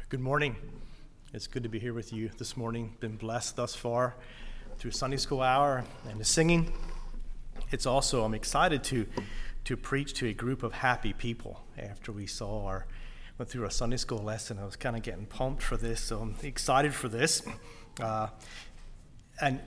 Good morning. It's good to be here with you this morning. Been blessed thus far through Sunday school hour and the singing. I'm excited to preach to a group of happy people. After we went through our Sunday school lesson, I was kind of getting pumped for this, so I'm excited for this. And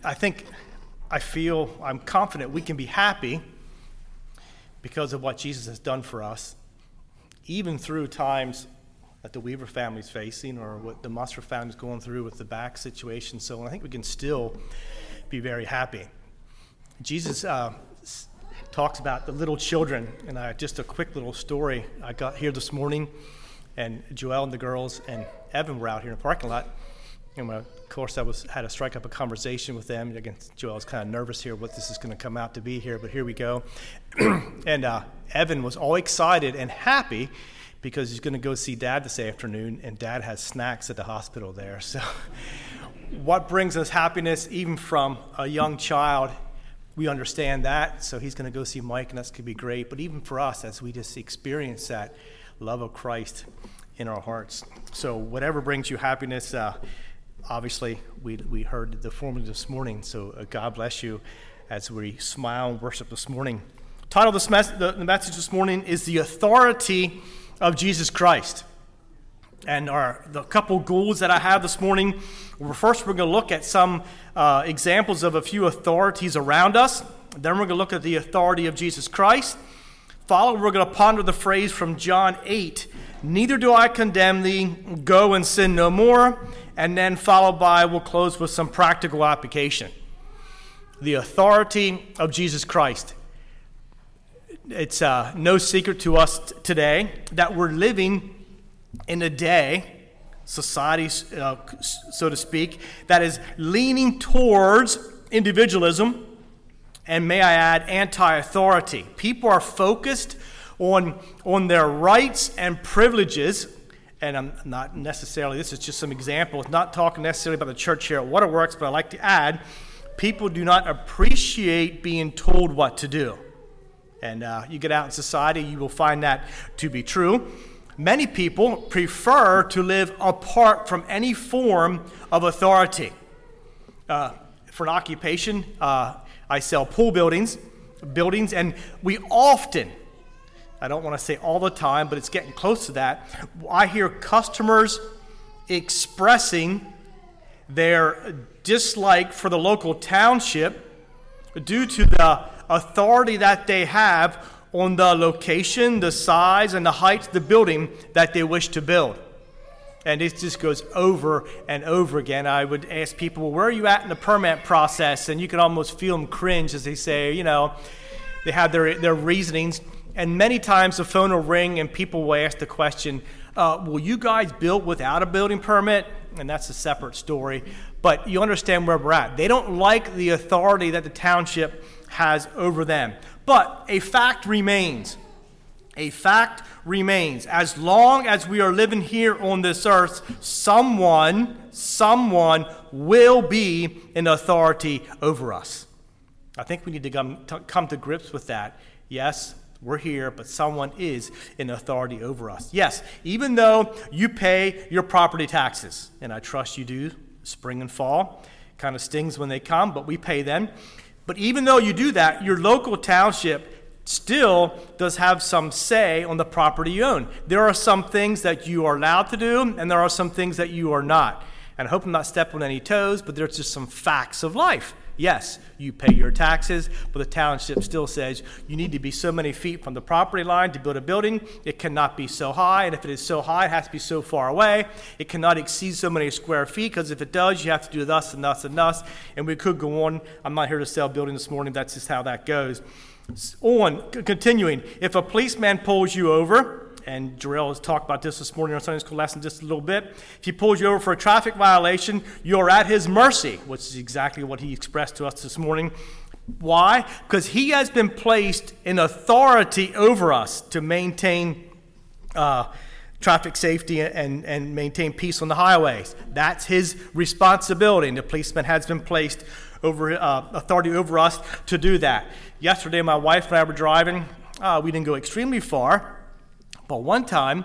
I'm confident we can be happy because of what Jesus has done for us, even through times that the Weaver family's facing or what the Musser family's going through with the back situation. So I think we can still be very happy. Jesus talks about the little children, and just a quick little story. I got here this morning, and Joelle and the girls and Evan were out here in the parking lot. And of course, I had to strike up a conversation with them. Again, Joelle's kind of nervous here what this is going to come out to be here, but here we go. And Evan was all excited and happy because he's going to go see Dad this afternoon, and Dad has snacks at the hospital there. So what brings us happiness, even from a young child, we understand that. So he's going to go see Mike, and that's going to be great. But even for us, as we just experience that love of Christ in our hearts. So whatever brings you happiness, obviously, we heard the formula this morning, so God bless you as we smile and worship this morning. Title of the message this morning is The Authority of Jesus Christ. And the couple goals that I have this morning, first we're going to look at some examples of a few authorities around us. Then we're going to look at the authority of Jesus Christ. Following, we're going to ponder the phrase from John 8, "Neither do I condemn thee, go and sin no more." And then we'll close with some practical application. The authority of Jesus Christ. It's no secret to us today that we're living in a day, society, so to speak, that is leaning towards individualism and, may I add, anti-authority. People are focused on their rights and privileges. And I'm not necessarily, this is just some example, not talking necessarily about the church here at Waterworks, but I like to add, people do not appreciate being told what to do. And you get out in society, you will find that to be true. Many people prefer to live apart from any form of authority. For an occupation, I sell pool buildings, and we often, I don't want to say all the time, but it's getting close to that, I hear customers expressing their dislike for the local township due to the authority that they have on the location, the size, and the height of the building that they wish to build. And it just goes over and over again. I would ask people, well, where are you at in the permit process? And you can almost feel them cringe as they say, they have their reasonings. And many times the phone will ring and people will ask the question, will you guys build without a building permit? And that's a separate story. But you understand where we're at. They don't like the authority that the township has over them. But a fact remains. As long as we are living here on this earth, someone will be in authority over us. I think we need to come to grips with that. Yes, we're here, but someone is in authority over us. Yes, even though you pay your property taxes, and I trust you do, spring and fall, kind of stings when they come, but we pay them. But even though you do that, your local township still does have some say on the property you own. There are some things that you are allowed to do, and there are some things that you are not. And I hope I'm not stepping on any toes, but there's just some facts of life. Yes, you pay your taxes, but the township still says you need to be so many feet from the property line to build a building. It cannot be so high, and if it is so high, it has to be so far away. It cannot exceed so many square feet, because if it does, you have to do thus and thus and thus, and we could go on. I'm not here to sell building this morning. That's just how that goes. Continuing, if a policeman pulls you over, and Jarrell has talked about this morning in our Sunday school lesson just a little bit. If he pulls you over for a traffic violation, you're at his mercy, which is exactly what he expressed to us this morning. Why? Because he has been placed in authority over us to maintain traffic safety and maintain peace on the highways. That's his responsibility, and the policeman has been placed over authority over us to do that. Yesterday, my wife and I were driving. We didn't go extremely far. But one time,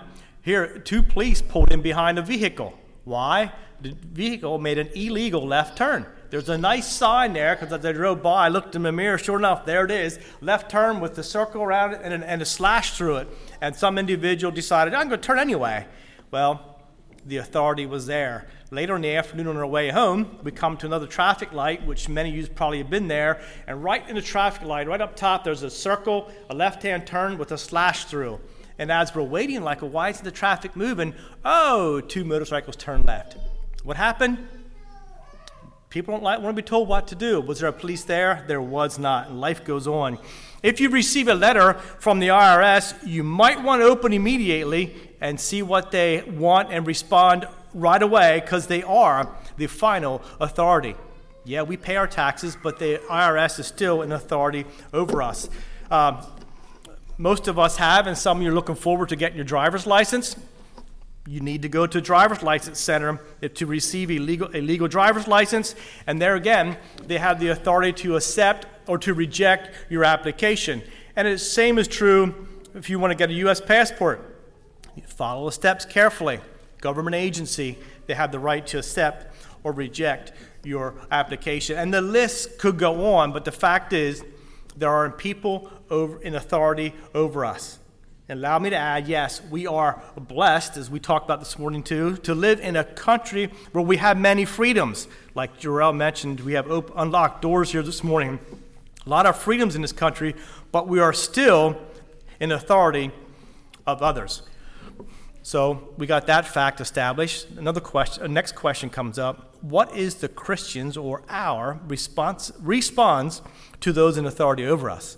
Here, 2 police pulled in behind a vehicle. Why? The vehicle made an illegal left turn. There's a nice sign there, because as I drove by, I looked in the mirror, sure enough, there it is. Left turn with the circle around it and a slash through it. And some individual decided, I'm going to turn anyway. Well, the authority was there. Later in the afternoon on our way home, we come to another traffic light, which many of you probably have been there. And right in the traffic light, right up top, there's a circle, a left-hand turn with a slash through. And as we're waiting, like, why isn't the traffic moving? Oh, 2 motorcycles turned left. What happened? People don't want to be told what to do. Was there a police there? There was not, and life goes on. If you receive a letter from the IRS, you might want to open immediately and see what they want and respond right away, because they are the final authority. Yeah, we pay our taxes, but the IRS is still an authority over us. Most of us have, and some of you are looking forward to getting your driver's license. You need to go to a driver's license center to receive a legal driver's license. And there again, they have the authority to accept or to reject your application. And the same is true if you want to get a U.S. passport. You follow the steps carefully. Government agency, they have the right to accept or reject your application. And the list could go on, but the fact is there are people in authority over us. And allow me to add, yes, we are blessed, as we talked about this morning too, to live in a country where we have many freedoms. Like Jarrell mentioned, we have unlocked doors here this morning. A lot of freedoms in this country, but we are still in authority of others. So we got that fact established. Next question comes up. What is the Christian's or our response to those in authority over us?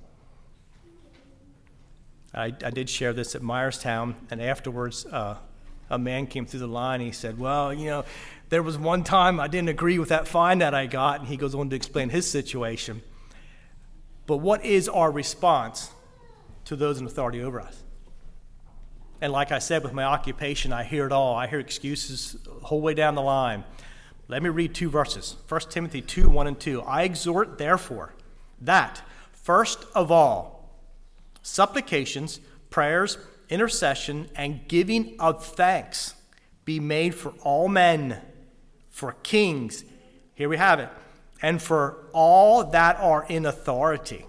I did share this at Myerstown, and afterwards a man came through the line. And he said, well, there was one time I didn't agree with that fine that I got, and he goes on to explain his situation. But what is our response to those in authority over us? And like I said, with my occupation, I hear it all. I hear excuses the whole way down the line. Let me read 2 verses. 1 Timothy 2, 1 and 2. I exhort, therefore, that, first of all, supplications, prayers, intercession, and giving of thanks be made for all men, for kings, here we have it, and for all that are in authority.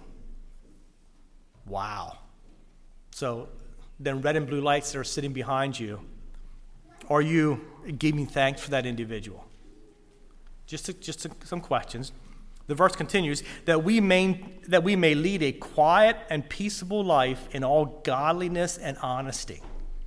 Wow. So then red and blue lights that are sitting behind you, are you giving thanks for that individual? Just some questions. The verse continues, that we may lead a quiet and peaceable life in all godliness and honesty.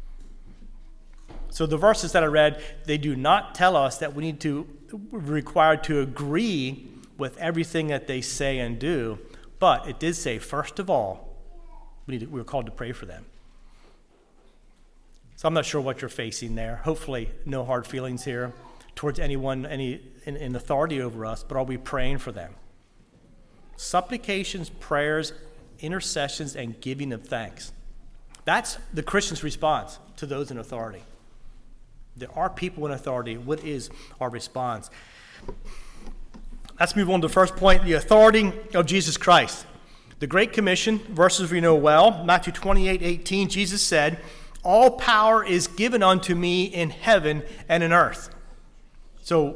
So the verses that I read, they do not tell us that we're required to agree with everything that they say and do, but it did say, first of all, we're called to pray for them. So I'm not sure what you're facing there. Hopefully no hard feelings here towards anyone in authority over us, but are we praying for them? Supplications, prayers, intercessions, and giving of thanks. That's the Christian's response to those in authority. There are people in authority. What is our response? Let's move on to the first point, the authority of Jesus Christ. The Great Commission, verses we know well, Matthew 28:18, Jesus said, all power is given unto me in heaven and in earth. So,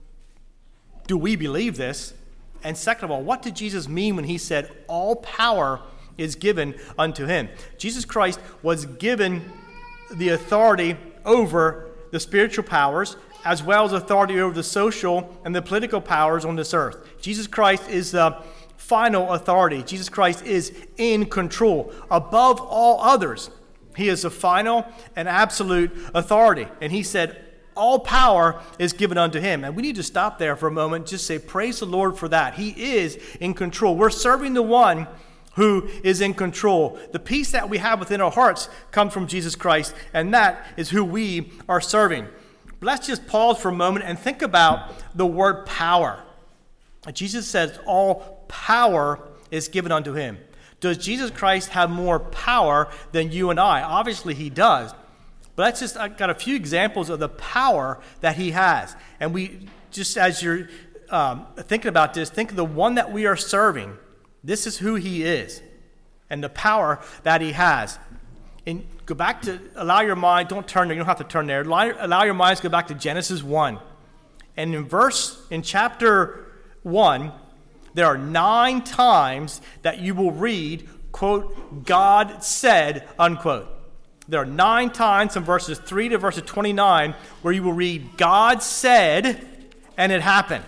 do we believe this? And second of all, what did Jesus mean when he said, all power is given unto him? Jesus Christ was given the authority over the spiritual powers, as well as authority over the social and the political powers on this earth. Jesus Christ is the final authority. Jesus Christ is in control. Above all others, he is the final and absolute authority. And he said, all power is given unto him. And we need to stop there for a moment, just say, praise the Lord for that. He is in control. We're serving the one who is in control. The peace that we have within our hearts comes from Jesus Christ, and that is who we are serving. Let's just pause for a moment and think about the word power. Jesus says all power is given unto him. Does Jesus Christ have more power than you and I? Obviously he does. But I got a few examples of the power that he has. And we, just as you're thinking about this, think of the one that we are serving. This is who he is and the power that he has. And go back to, allow your mind, don't turn there, you don't have to turn there. Allow your minds to go back to Genesis 1. And in chapter 1, there are 9 times that you will read, quote, God said, unquote. There are 9 times from verses 3 to verses 29 where you will read, God said, and it happened.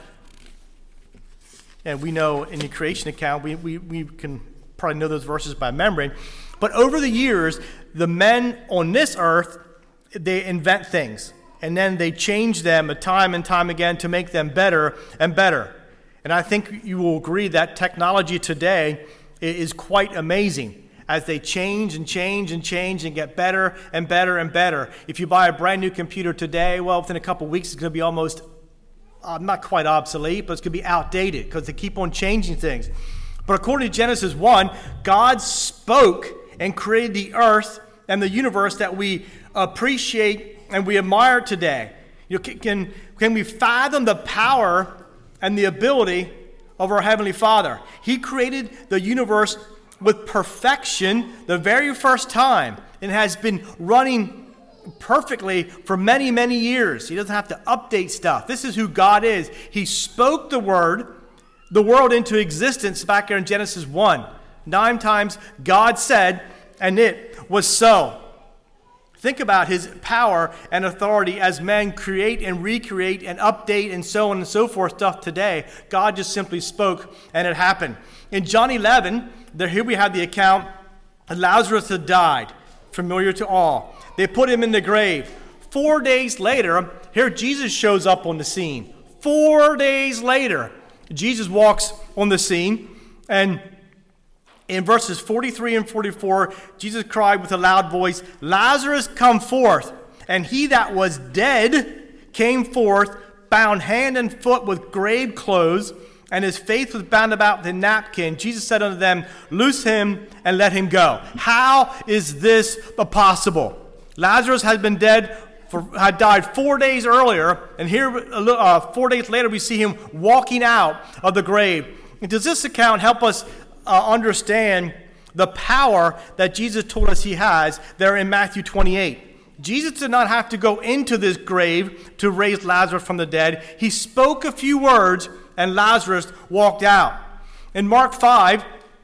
And we know in the creation account, we can probably know those verses by memory. But over the years, the men on this earth, they invent things. And then they change them time and time again to make them better and better. And I think you will agree that technology today is quite amazing as they change and change and change and get better and better and better. If you buy a brand new computer today, well, within a couple of weeks, it's going to be almost, not quite obsolete, but it's going to be outdated because they keep on changing things. But according to Genesis 1, God spoke and created the earth and the universe that we appreciate and we admire today. Can we fathom the power and the ability of our Heavenly Father? He created the universe with perfection the very first time and has been running perfectly for many, many years. He doesn't have to update stuff. This is who God is. He spoke the world into existence back there in Genesis 1. 9 times God said, and it was so. Think about his power and authority as men create and recreate and update and so on and so forth stuff today. God just simply spoke and it happened. In John 11, here we have the account, Lazarus had died, familiar to all. They put him in the grave. 4 days later, here Jesus shows up on the scene. 4 days later, Jesus walks on the scene, and in verses 43 and 44, Jesus cried with a loud voice, Lazarus, come forth. And he that was dead came forth, bound hand and foot with grave clothes, and his face was bound about with a napkin. Jesus said unto them, loose him and let him go. How is this possible? Lazarus had died 4 days earlier, and here 4 days later we see him walking out of the grave. And does this account help us understand the power that Jesus told us he has there in Matthew 28? Jesus did not have to go into this grave to raise Lazarus from the dead. He spoke a few words and Lazarus walked out. In Mark 5,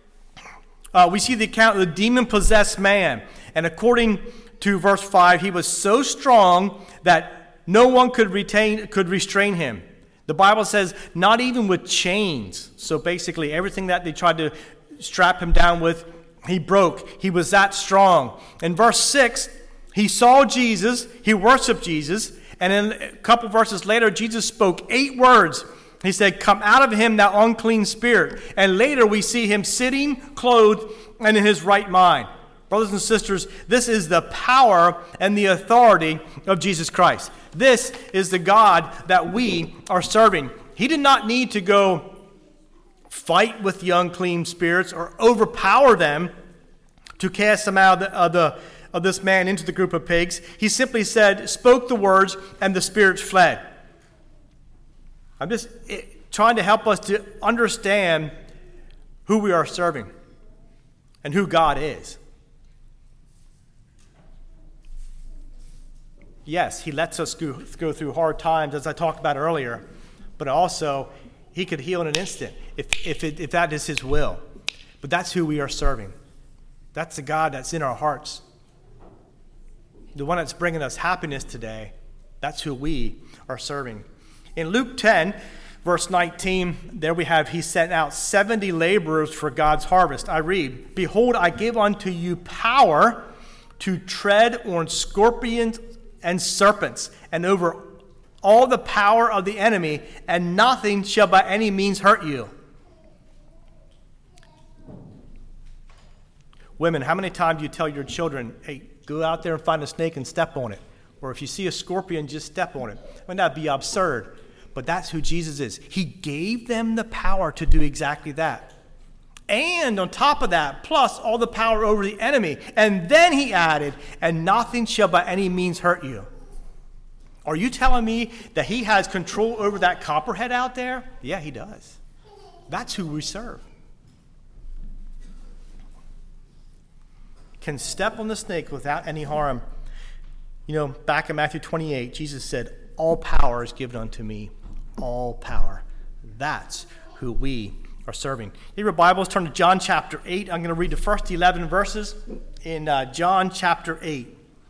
we see the account of the demon-possessed man. And according to verse 5, he was so strong that no one could restrain him. The Bible says not even with chains. So basically everything that they tried to strap him down with, he broke. He was that strong. In verse 6, he saw Jesus, he worshiped Jesus, and then a couple verses later, Jesus spoke 8 words. He said, come out of him, thou unclean spirit. And later we see him sitting, clothed, and in his right mind. Brothers and sisters, this is the power and the authority of Jesus Christ. This is the God that we are serving. He did not need to go fight with the unclean spirits or overpower them to cast them out of this man into the group of pigs. He simply spoke the words, and the spirits fled. I'm just trying to help us to understand who we are serving and who God is. Yes, he lets us go through hard times, as I talked about earlier, but also he could heal in an instant if that is his will. But that's who we are serving. That's the God that's in our hearts. The one that's bringing us happiness today, that's who we are serving. In Luke 10, verse 19, there we have, he sent out 70 laborers for God's harvest. I read, behold, I give unto you power to tread on scorpions and serpents, and over all the power of the enemy, and nothing shall by any means hurt you. Women, how many times do you tell your children, hey, go out there and find a snake and step on it? Or if you see a scorpion, just step on it. Wouldn't that be absurd? But that's who Jesus is. He gave them the power to do exactly that. And on top of that, plus all the power over the enemy. And then he added, and nothing shall by any means hurt you. Are you telling me that he has control over that copperhead out there? Yeah, he does. That's who we serve. can step on the snake without any harm. You know, back in Matthew 28, Jesus said, all power is given unto me. All power. That's who we are serving. If your Bibles, turn to John chapter 8. I'm going to read the first 11 verses in John chapter 8.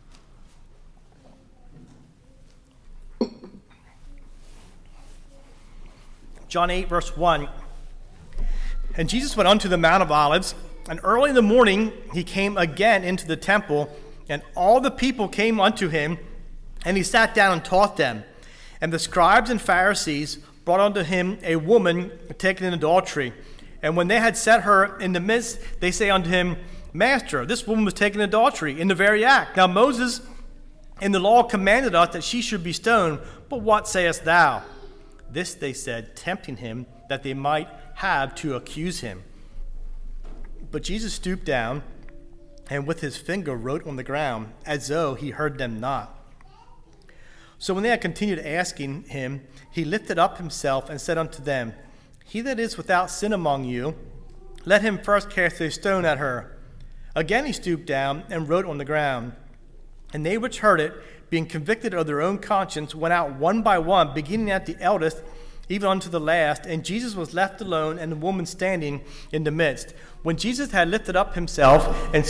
John 8, verse 1. And Jesus went unto the Mount of Olives, and early in the morning he came again into the temple, and all the people came unto him, and he sat down and taught them. And the scribes and Pharisees brought unto him a woman taken in adultery. And when they had set her in the midst, they say unto him, Master, this woman was taken in adultery in the very act. Now Moses in the law commanded us that she should be stoned, but what sayest thou? This they said, tempting him, that they might have to accuse him. But Jesus stooped down, and with his finger wrote on the ground, as though he heard them not. So when they had continued asking him, he lifted up himself and said unto them, He that is without sin among you, let him first cast a stone at her. Again he stooped down and wrote on the ground. And they which heard it, being convicted of their own conscience, went out one by one, beginning at the eldest, even unto the last. And Jesus was left alone, and the woman standing in the midst. When Jesus had lifted up himself and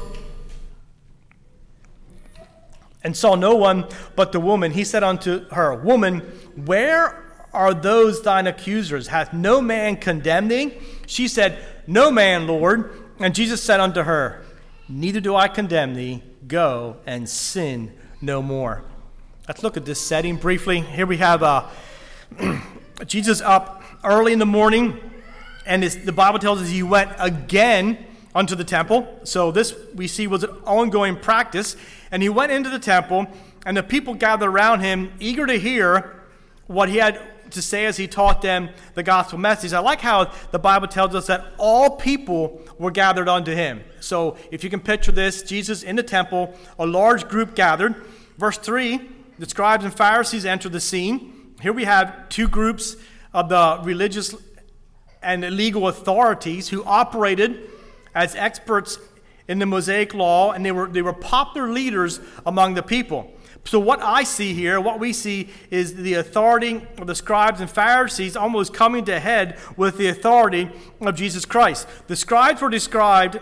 saw no one but the woman, he said unto her, Woman, where are those thine accusers? Hath no man condemned thee? She said, No man, Lord. And Jesus said unto her, Neither do I condemn thee. Go and sin no more. Let's look at this setting briefly. Here we have Jesus up early in the morning, and the Bible tells us he went again unto the temple. So this we see was an ongoing practice. And he went into the temple, and the people gathered around him, eager to hear what he had to say as he taught them the gospel message. I like how the Bible tells us that all people were gathered unto him. So if you can picture this, Jesus in the temple, a large group gathered. Verse 3, the scribes and Pharisees enter the scene. Here we have two groups of the religious and legal authorities who operated as experts in the Mosaic law, and they were popular leaders among the people. So what I see here, what we see, is the authority of the scribes and Pharisees almost coming to head with the authority of Jesus Christ. The scribes were described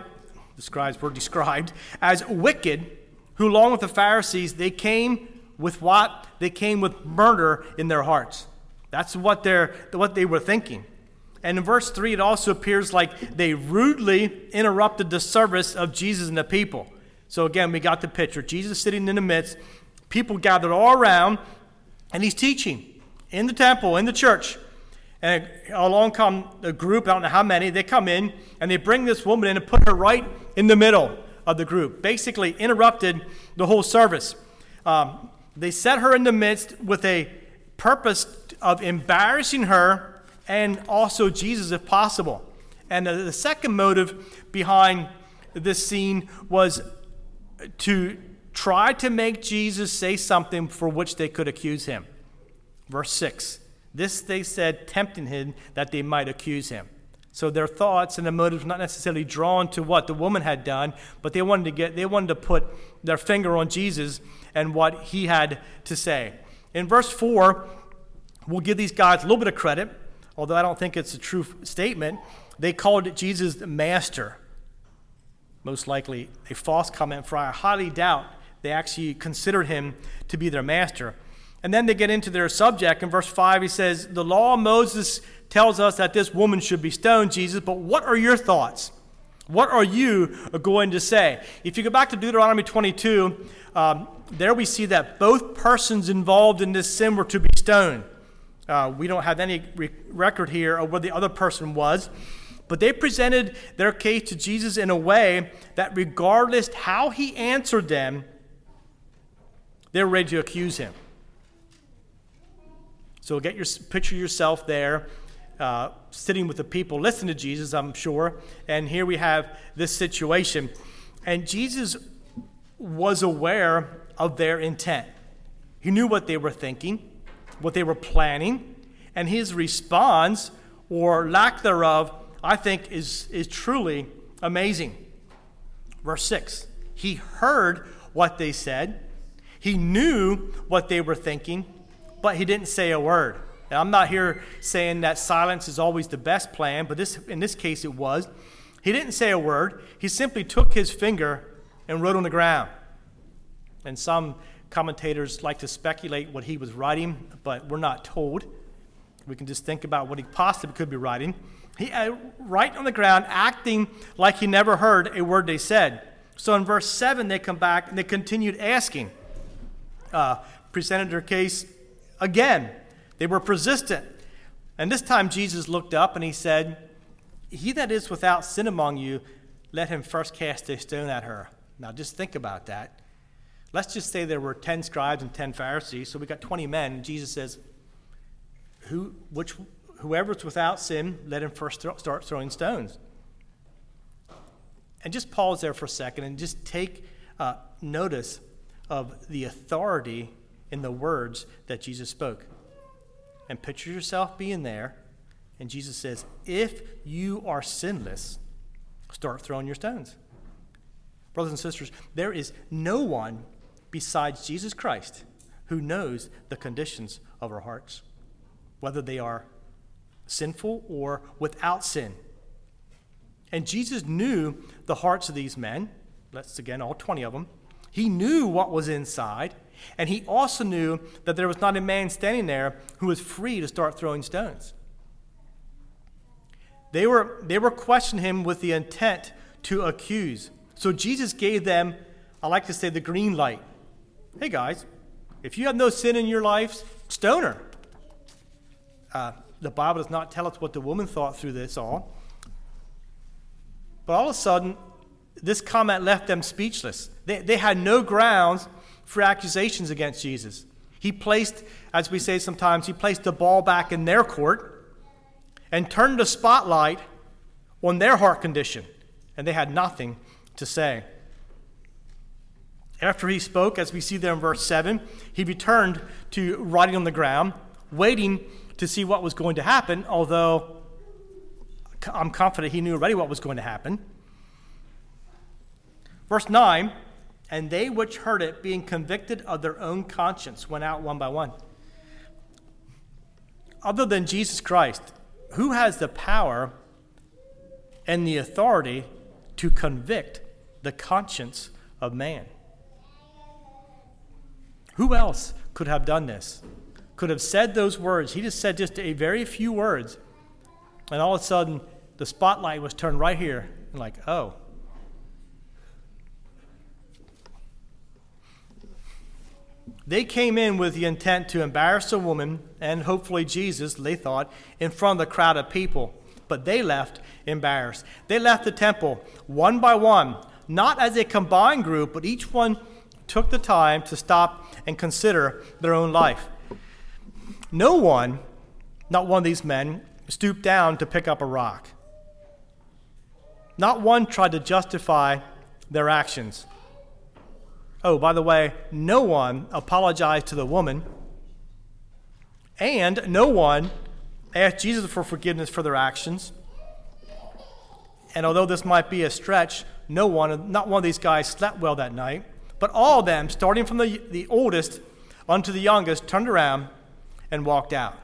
as wicked, who along with the Pharisees, they came with what? They came with murder in their hearts. That's what they were thinking. And in verse 3, it also appears like they rudely interrupted the service of Jesus and the people. So again, we got the picture. Jesus sitting in the midst, people gathered all around, and he's teaching in the temple, in the church. And along come a group, I don't know how many, they come in, and they bring this woman in and put her right in the middle of the group. Basically interrupted the whole service. They set her in the midst with a purpose of embarrassing her and also Jesus if possible. And the second motive behind this scene was to try to make Jesus say something for which they could accuse him. Verse 6, this they said, tempting him that they might accuse him. So their thoughts and their motives were not necessarily drawn to what the woman had done, but they wanted to put their finger on Jesus and what he had to say. In verse 4, we'll give these guys a little bit of credit, although I don't think it's a true statement. They called Jesus the master. Most likely a false comment, for I highly doubt they actually considered him to be their master. And then they get into their subject. In verse 5, he says, the law of Moses tells us that this woman should be stoned, Jesus, but what are your thoughts? What are you going to say? If you go back to Deuteronomy 22, there we see that both persons involved in this sin were to be stoned. We don't have any record here of where the other person was, but they presented their case to Jesus in a way that regardless how he answered them, they were ready to accuse him. So picture yourself there, sitting with the people, listening to Jesus, I'm sure, and here we have this situation. And Jesus was aware of their intent. He knew what they were thinking, what they were planning, and his response, or lack thereof, I think is truly amazing. Verse 6, He heard what they said. He knew what they were thinking, but he didn't say a word. Now, I'm not here saying that silence is always the best plan, but in this case it was. He didn't say a word. He simply took his finger and wrote on the ground. And some commentators like to speculate what he was writing, but we're not told. We can just think about what he possibly could be writing. He right on the ground, acting like he never heard a word they said. So in verse 7, they come back and they continued asking. Presented their case again. They were persistent. And this time Jesus looked up and he said, "He that is without sin among you, let him first cast a stone at her." Now just think about that. Let's just say there were 10 scribes and 10 Pharisees, so we got 20 men. And Jesus says, whoever's without sin, let him first start throwing stones. And just pause there for a second and just take notice of the authority in the words that Jesus spoke. And picture yourself being there, and Jesus says, if you are sinless, start throwing your stones. Brothers and sisters, there is no one besides Jesus Christ who knows the conditions of our hearts, whether they are sinful or without sin. And Jesus knew the hearts of these men. Let's again, all 20 of them. He knew what was inside, and he also knew that there was not a man standing there who was free to start throwing stones. They were questioning him with the intent to accuse. So Jesus gave them, I like to say, the green light. Hey guys, if you have no sin in your lives, stone her. The Bible does not tell us what the woman thought through this all. But all of a sudden, this comment left them speechless. They had no grounds for accusations against Jesus. He placed, as we say sometimes, he placed the ball back in their court and turned the spotlight on their heart condition. And they had nothing to say. After he spoke, as we see there in verse 7, he returned to writing on the ground, waiting to see what was going to happen, although I'm confident he knew already what was going to happen. Verse 9, and they which heard it, being convicted of their own conscience, went out one by one. Other than Jesus Christ, who has the power and the authority to convict the conscience of man? Who else could have done this? Could have said those words? He just said just a very few words, and all of a sudden the spotlight was turned right here, and like, oh. They came in with the intent to embarrass a woman and hopefully Jesus, they thought, in front of the crowd of people. But they left embarrassed. They left the temple one by one, not as a combined group, but each one took the time to stop and consider their own life. No one, not one of these men, stooped down to pick up a rock. Not one tried to justify their actions. Oh, by the way, no one apologized to the woman, and no one asked Jesus for forgiveness for their actions. And although this might be a stretch, not one of these guys slept well that night, but all of them, starting from the oldest unto the youngest, turned around and walked out.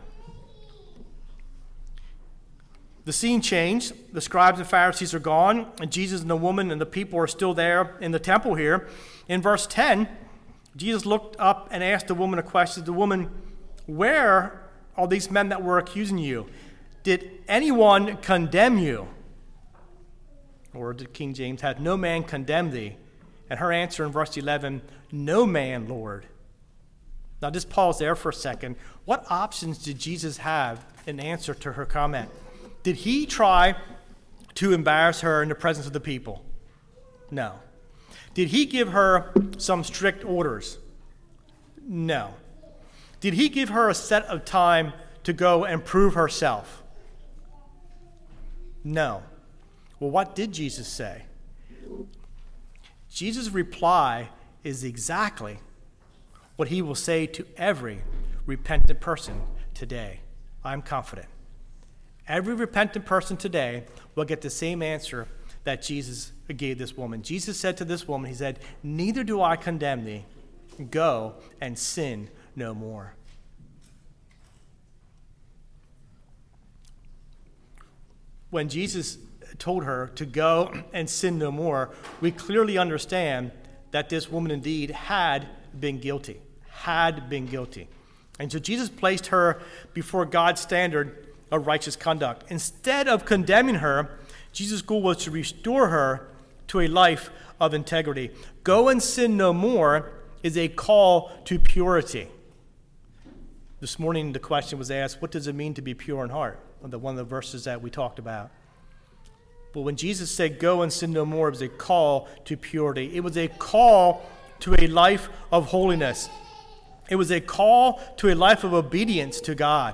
The scene changed. The scribes and Pharisees are gone, and Jesus and the woman and the people are still there in the temple here. In verse 10, Jesus looked up and asked the woman a question. The woman, where are these men that were accusing you? Did anyone condemn you? Or did King James have, no man condemn thee? And her answer in verse 11, no man, Lord. Now just pause there for a second. What options did Jesus have in answer to her comment? Did he try to embarrass her in the presence of the people? No. Did he give her some strict orders? No. Did he give her a set of time to go and prove herself? No. Well, what did Jesus say? Jesus' reply is exactly what he will say to every repentant person today. I'm confident. Every repentant person today will get the same answer that Jesus gave this woman. Jesus said to this woman, he said, "Neither do I condemn thee. Go and sin no more." When Jesus told her to go and sin no more, we clearly understand that this woman indeed had been guilty. And so Jesus placed her before God's standard of righteous conduct. Instead of condemning her, Jesus' goal was to restore her to a life of integrity. Go and sin no more is a call to purity. This morning the question was asked, what does it mean to be pure in heart? One of the verses that we talked about. But when Jesus said, "Go and sin no more," it was a call to purity. It was a call to a life of holiness. It was a call to a life of obedience to God.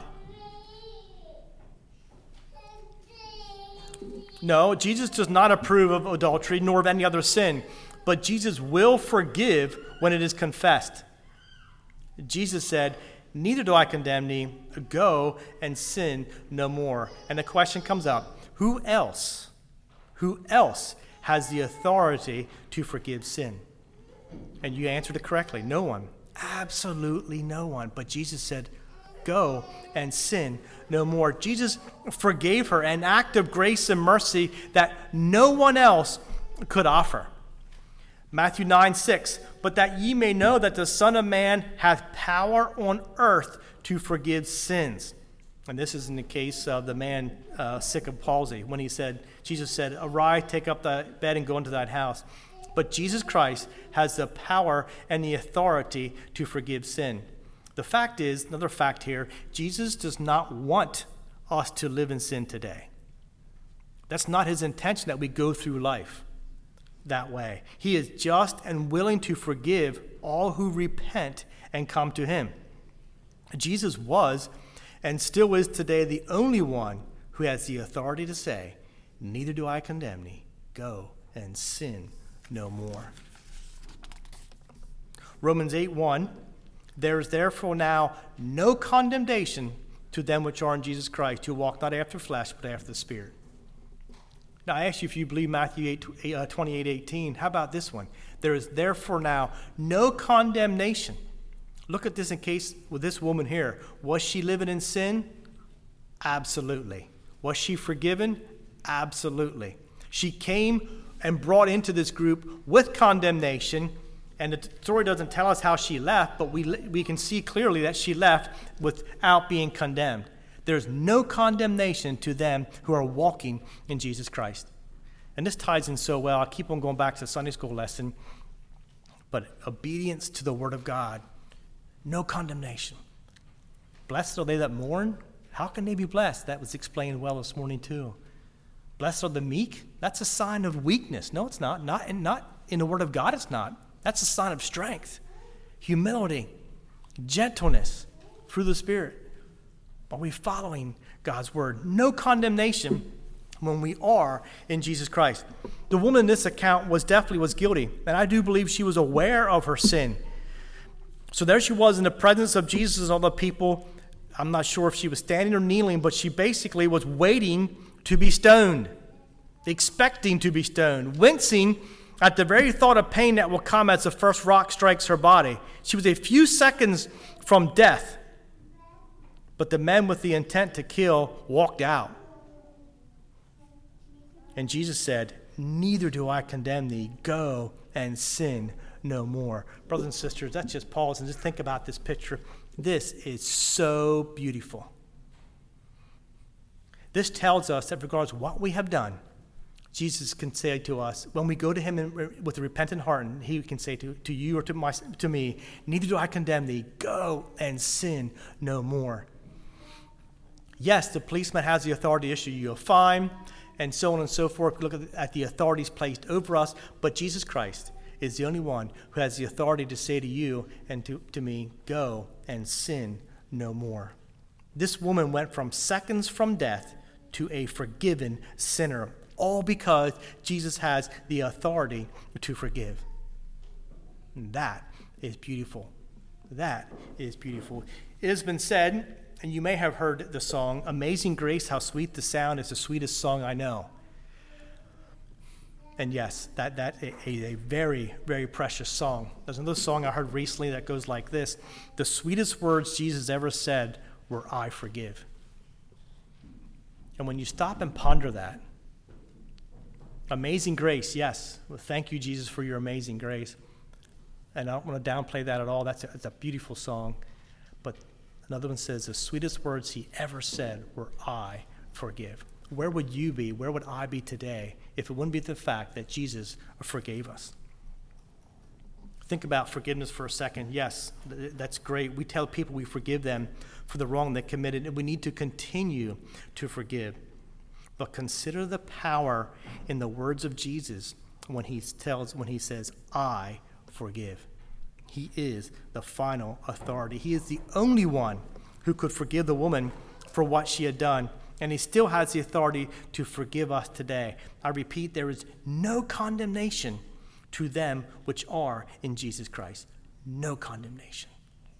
No, Jesus does not approve of adultery nor of any other sin, but Jesus will forgive when it is confessed. Jesus said, "Neither do I condemn thee. Go and sin no more." And the question comes up, who else has the authority to forgive sin? And you answered it correctly. No one. Absolutely no one. But Jesus said, "Go and sin no more." Jesus forgave her an act of grace and mercy that no one else could offer. Matthew 9:6, "But that ye may know that the Son of Man hath power on earth to forgive sins." And this is in the case of the man sick of palsy, when Jesus said, "Arise, take up thy bed and go into thine house." But Jesus Christ has the power and the authority to forgive sin. The fact is, another fact here, Jesus does not want us to live in sin today. That's not his intention, that we go through life that way. He is just and willing to forgive all who repent and come to him. Jesus was and still is today the only one who has the authority to say, "Neither do I condemn thee. Go and sin no more." Romans 8:1, "There is therefore now no condemnation to them which are in Jesus Christ, who walk not after flesh, but after the Spirit." Now I ask you if you believe Matthew 28:18. How about this one? "There is therefore now no condemnation." Look at this in case with this woman here. Was she living in sin? Absolutely. Was she forgiven? Absolutely. She came and brought into this group with condemnation, and the story doesn't tell us how she left, but we can see clearly that she left without being condemned. There's no condemnation to them who are walking in Jesus Christ. And this ties in so well. I keep on going back to the Sunday school lesson, but obedience to the Word of God. No condemnation. Blessed are they that mourn. How can they be blessed? That was explained well this morning too. Blessed are the meek. That's a sign of weakness. No, it's not. Not in the Word of God, it's not. That's a sign of strength, humility, gentleness, through the Spirit. Are we following God's Word? No condemnation when we are in Jesus Christ. The woman in this account was guilty, and I do believe she was aware of her sin. So there she was in the presence of Jesus and all the people. I'm not sure if she was standing or kneeling, but she basically was waiting to be stoned, expecting to be stoned, wincing at the very thought of pain that will come as the first rock strikes her body. She was a few seconds from death, but the men with the intent to kill walked out. And Jesus said, "Neither do I condemn thee. Go and sin no more." Brothers and sisters, let's just pause and just think about this picture. This is so beautiful. This tells us that regardless of what we have done, Jesus can say to us, when we go to him with a repentant heart, and he can say to you or to me, "Neither do I condemn thee. Go and sin no more." Yes, the policeman has the authority to issue you a fine, and so on and so forth. Look at the authorities placed over us, but Jesus Christ is the only one who has the authority to say to you and to me, "Go and sin no more." This woman went from seconds from death to a forgiven sinner, all because Jesus has the authority to forgive. And that is beautiful. That is beautiful. It has been said, and you may have heard the song, "Amazing Grace, how sweet the sound, is the sweetest song I know." And yes, that a very, very precious song. There's another song I heard recently that goes like this: the sweetest words Jesus ever said were, "I forgive." And when you stop and ponder that, amazing grace, yes. Well, thank you, Jesus, for your amazing grace. And I don't want to downplay that at all. It's a beautiful song. But another one says, the sweetest words he ever said were, "I forgive." Where would you be? Where would I be today if it wouldn't be the fact that Jesus forgave us? Think about forgiveness for a second. Yes, that's great. We tell people we forgive them for the wrong they committed, and we need to continue to forgive. But consider the power in the words of Jesus when he says, "I forgive." He is the final authority. He is the only one who could forgive the woman for what she had done. And he still has the authority to forgive us today. I repeat, there is no condemnation to them which are in Jesus Christ. No condemnation.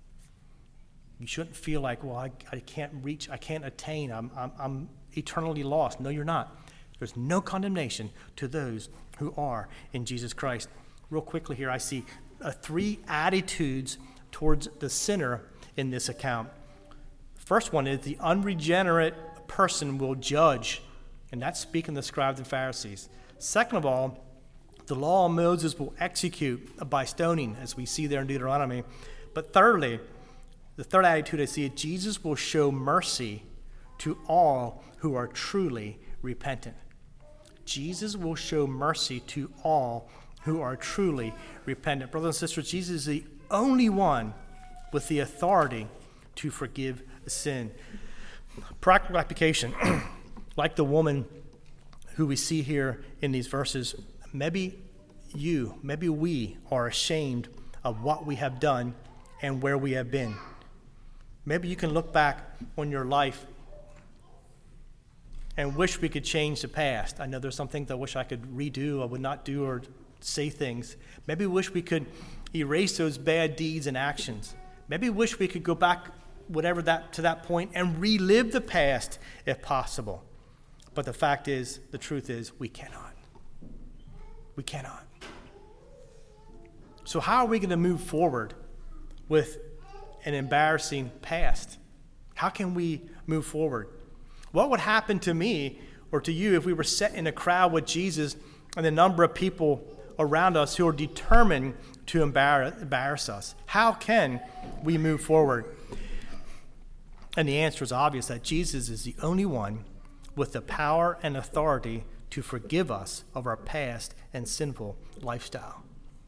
You shouldn't feel like, well, I can't reach, I can't attain, I'm eternally lost. No, you're not. There's no condemnation to those who are in Jesus Christ. Real quickly here, I see 3 attitudes towards the sinner in this account. First one is the unregenerate person will judge, and that's speaking of the scribes and Pharisees. Second of all, the law of Moses will execute by stoning, as we see there in Deuteronomy. But thirdly, the third attitude I see is Jesus will show mercy to all who are truly repentant. Jesus will show mercy to all who are truly repentant. Brothers and sisters, Jesus is the only one with the authority to forgive sin. Practical application, like the woman who we see here in these verses, maybe we are ashamed of what we have done and where we have been. Maybe you can look back on your life and wish we could change the past. I know there's some things I wish I could redo, I would not do, or say things. Maybe wish we could erase those bad deeds and actions. Maybe wish we could go back to that point and relive the past if possible. But the fact is, the truth is, we cannot. We cannot. So how are we going to move forward with an embarrassing past? How can we move forward? What would happen to me or to you if we were set in a crowd with Jesus and the number of people around us who are determined to embarrass us? How can we move forward? And the answer is obvious, that Jesus is the only one with the power and authority to forgive us of our past and sinful lifestyle.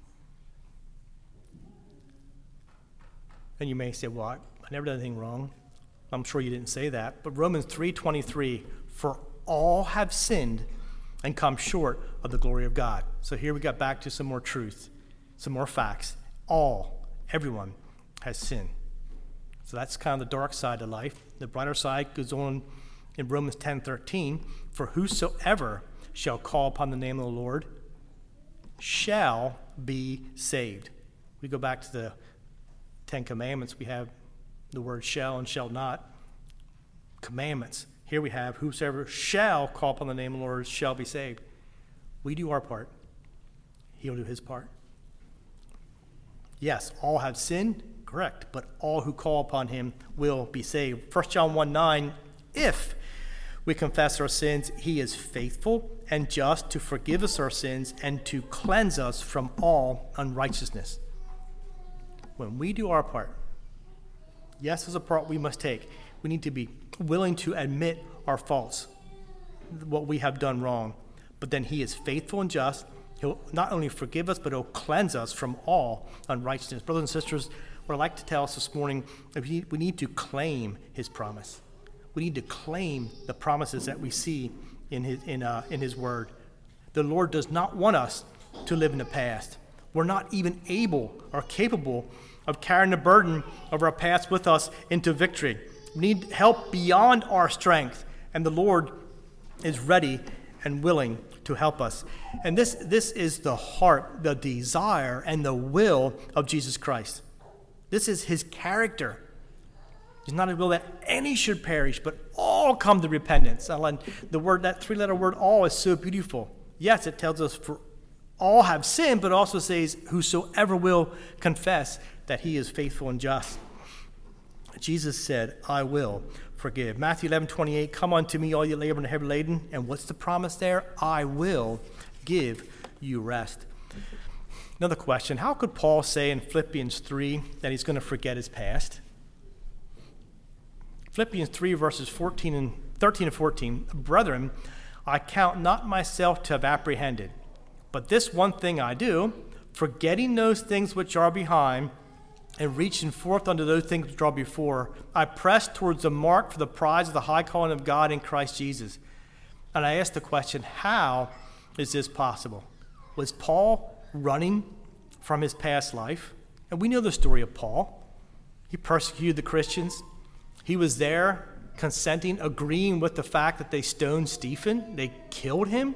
And you may say, well, I never done anything wrong. I'm sure you didn't say that. But Romans 3:23, for all have sinned and come short of the glory of God. So here we got back to some more truth, some more facts. Everyone has sinned. So that's kind of the dark side of life. The brighter side goes on in Romans 10:13, for whosoever shall call upon the name of the Lord shall be saved. We go back to the 10 Commandments. We have the word shall and shall not. Commandments. Here we have whosoever shall call upon the name of the Lord shall be saved. We do our part. He'll do his part. Yes, all have sinned, correct, but all who call upon him will be saved. 1 John 1:9, if we confess our sins, he is faithful and just to forgive us our sins and to cleanse us from all unrighteousness. When we do our part, yes, there's a part we must take. We need to be willing to admit our faults, what we have done wrong. But then he is faithful and just. He'll not only forgive us, but he'll cleanse us from all unrighteousness. Brothers and sisters, what I'd like to tell us this morning, we need to claim his promise. We need to claim the promises that we see in his word. The Lord does not want us to live in the past. We're not even able or capable of carrying the burden of our past with us into victory. We need help beyond our strength, and the Lord is ready and willing to help us. And this is the heart, the desire, and the will of Jesus Christ. This is his character. He's not a will that any should perish, but all come to repentance. The word, that 3-letter word, all, is so beautiful. yes, it tells us for all have sinned, but also says, whosoever will confess that he is faithful and just. Jesus said, I will forgive. Matthew 11:28, come unto me, all you labor and heavy laden. And what's the promise there? I will give you rest. Another question, how could Paul say in Philippians 3 that he's going to forget his past? Philippians 3 verses 13 and 14, brethren, I count not myself to have apprehended, but this one thing I do, forgetting those things which are behind, and reaching forth unto those things which are before, I press towards the mark for the prize of the high calling of God in Christ Jesus. And I ask the question, how is this possible? Was Paul running from his past life? And we know the story of Paul. He persecuted the Christians. He was there consenting, agreeing with the fact that they stoned Stephen. They killed him.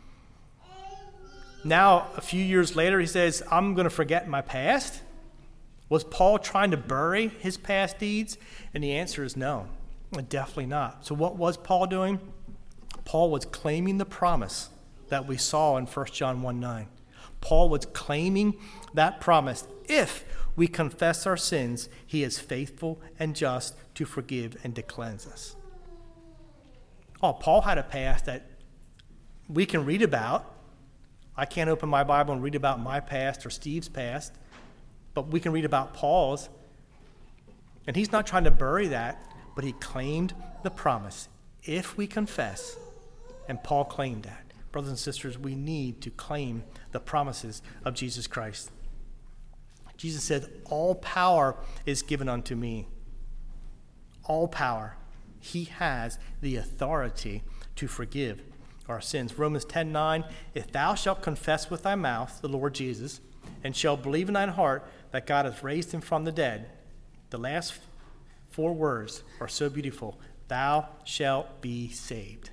Now, a few years later, he says, I'm going to forget my past. Was Paul trying to bury his past deeds? And the answer is no, definitely not. So what was Paul doing? Paul was claiming the promise that we saw in 1 John 1:9. Paul was claiming that promise. If we confess our sins, he is faithful and just to forgive and to cleanse us. Oh, Paul had a past that we can read about. I can't open my Bible and read about my past or Steve's past, but we can read about Paul's. And he's not trying to bury that, but he claimed the promise. If we confess, and Paul claimed that. Brothers and sisters, we need to claim the promises of Jesus Christ. Jesus said, all power is given unto me. All power. He has the authority to forgive our sins. Romans 10:9, if thou shalt confess with thy mouth the Lord Jesus, and shalt believe in thine heart that God hath raised him from the dead, the last 4 words are so beautiful, thou shalt be saved.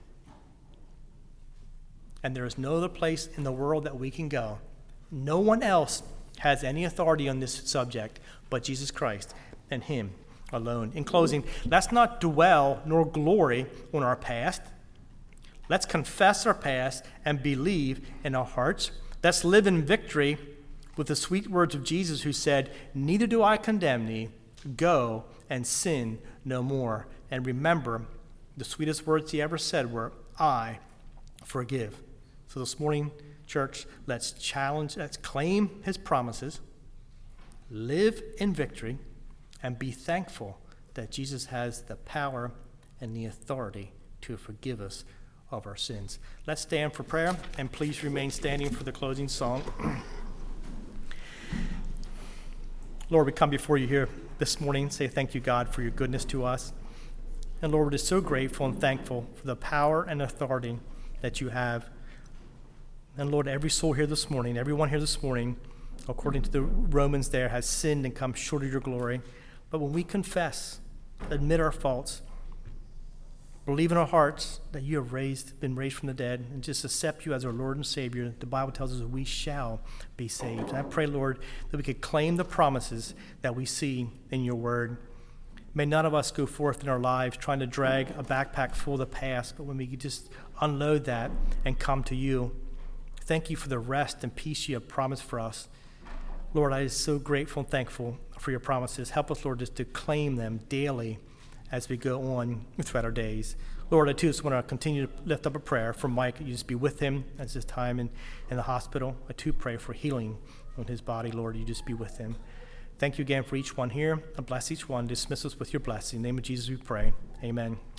And there is no other place in the world that we can go. No one else has any authority on this subject but Jesus Christ and him alone. In closing, let's not dwell nor glory on our past. Let's confess our past and believe in our hearts. Let's live in victory with the sweet words of Jesus, who said, neither do I condemn thee. Go and sin no more. And remember, the sweetest words he ever said were, I forgive. So this morning, church, let's claim his promises, live in victory, and be thankful that Jesus has the power and the authority to forgive us of our sins. Let's stand for prayer, and please remain standing for the closing song. Lord, we come before you here this morning, say thank you, God, for your goodness to us. And Lord, we're just so grateful and thankful for the power and authority that you have. And Lord, every soul here this morning, everyone here this morning, according to the Romans there, has sinned and come short of your glory. But when we confess, admit our faults, believe in our hearts that you have been raised from the dead, and just accept you as our Lord and Savior, the Bible tells us we shall be saved. And I pray, Lord, that we could claim the promises that we see in your word. May none of us go forth in our lives trying to drag a backpack full of the past, but when we could just unload that and come to you. Thank you for the rest and peace you have promised for us. Lord, I am so grateful and thankful for your promises. Help us, Lord, just to claim them daily as we go on throughout our days. Lord, I too just want to continue to lift up a prayer for Mike. You just be with him at this time in the hospital. I too pray for healing on his body. Lord, you just be with him. Thank you again for each one here. And bless each one. Dismiss us with your blessing. In the name of Jesus we pray. Amen.